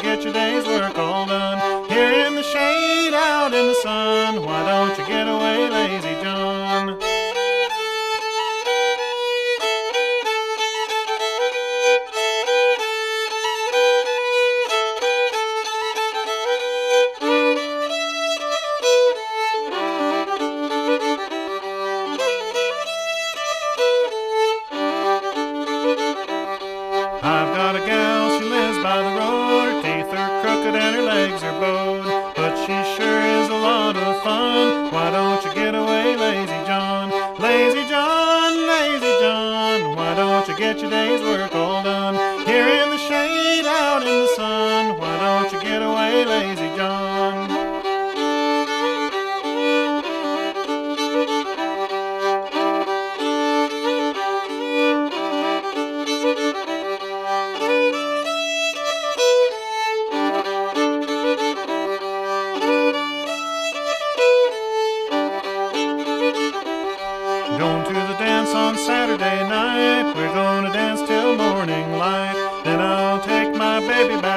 get your day's work all done? Here in the shade, out in the sun, why don't you get away, lazy John? I've got a gal, she lives by the road. Her teeth are crooked and her legs are bowed, but she sure is a lot of fun. Why don't you get away, lazy John? Lazy John, lazy John, why don't you get your day's work all done? Here in the shade, out in the sun, why don't you get away, lazy John? Going to the dance on Saturday night. We're gonna dance till morning light. Then I'll take my baby back